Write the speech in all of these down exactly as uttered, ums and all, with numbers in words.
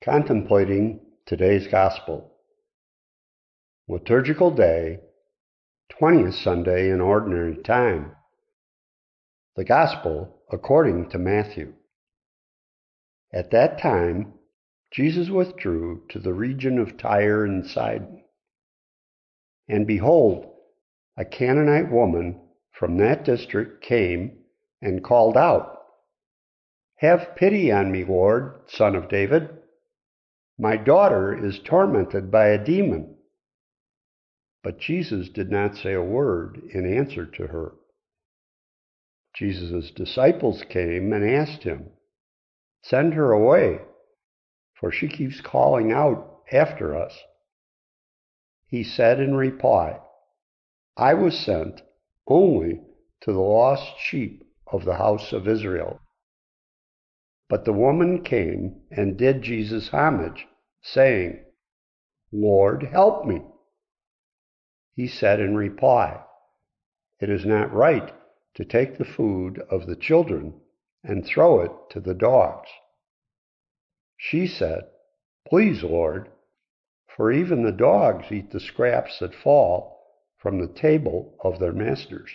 Contemplating today's Gospel. Liturgical Day, twentieth Sunday in Ordinary Time. The Gospel according to Matthew. At that time, Jesus withdrew to the region of Tyre and Sidon. And behold, a Canaanite woman from that district came and called out, "Have pity on me, Lord, Son of David. My daughter is tormented by a demon." But Jesus did not say a word in answer to her. Jesus' disciples came and asked him, "Send her away, for she keeps calling out after us." He said in reply, "I was sent only to the lost sheep of the house of Israel." But the woman came and did Jesus homage, saying, "Lord, help me." He said in reply, "It is not right to take the food of the children and throw it to the dogs." She said, "Please, Lord, for even the dogs eat the scraps that fall from the table of their masters."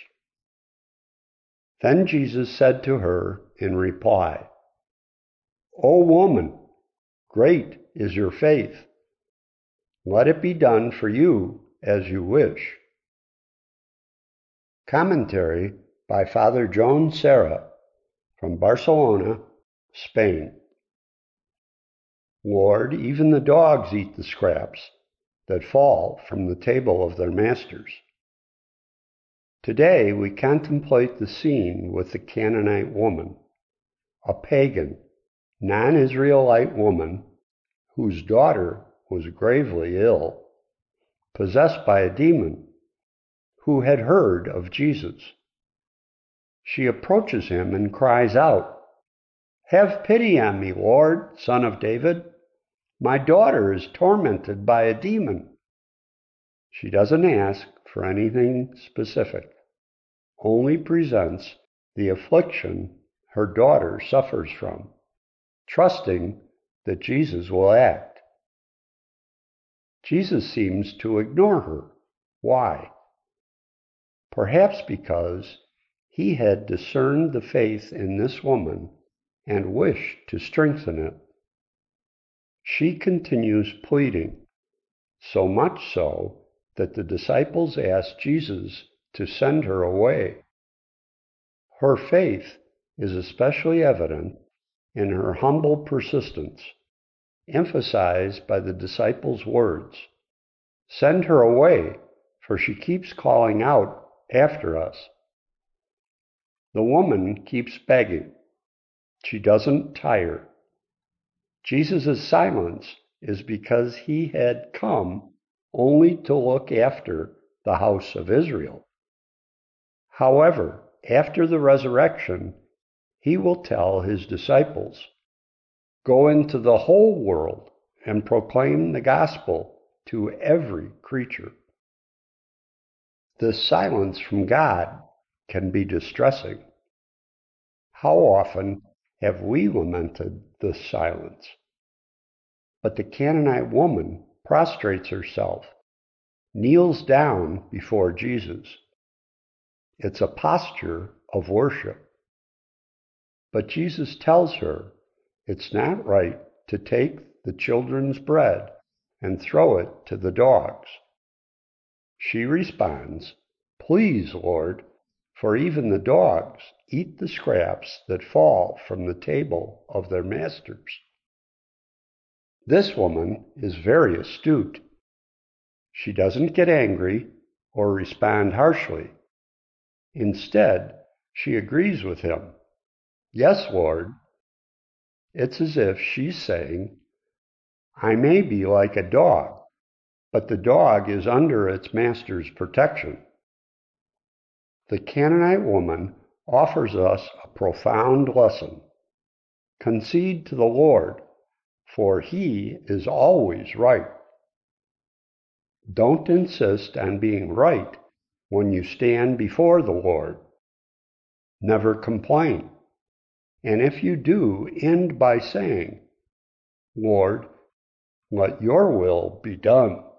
Then Jesus said to her in reply, "O woman, great is your faith. Let it be done for you as you wish." Commentary by Father Joan Serra from Barcelona, Spain. Lord, even the dogs eat the scraps that fall from the table of their masters. Today we contemplate the scene with the Canaanite woman, a pagan, non-Israelite woman whose daughter was gravely ill, possessed by a demon, who had heard of Jesus. She approaches him and cries out, "Have pity on me, Lord, Son of David. My daughter is tormented by a demon." She doesn't ask for anything specific, only presents the affliction her daughter suffers from, trusting that Jesus will act. Jesus seems to ignore her. Why? Perhaps because he had discerned the faith in this woman and wished to strengthen it. She continues pleading, so much so that the disciples asked Jesus to send her away. Her faith is especially evident in her humble persistence, emphasized by the disciples' words, "Send her away, for she keeps calling out after us." The woman keeps begging. She doesn't tire. Jesus' silence is because he had come only to look after the house of Israel. However, after the resurrection, he will tell his disciples, "Go into the whole world and proclaim the gospel to every creature." This silence from God can be distressing. How often have we lamented this silence? But the Canaanite woman prostrates herself, kneels down before Jesus. It's a posture of worship. But Jesus tells her it's not right to take the children's bread and throw it to the dogs. She responds, "Please, Lord, for even the dogs eat the scraps that fall from the table of their masters." This woman is very astute. She doesn't get angry or respond harshly. Instead, she agrees with him. "Yes, Lord." It's as if she's saying, "I may be like a dog, but the dog is under its master's protection." The Canaanite woman offers us a profound lesson. Concede to the Lord, for he is always right. Don't insist on being right when you stand before the Lord. Never complain. And if you do, end by saying, "Lord, Let your will be done.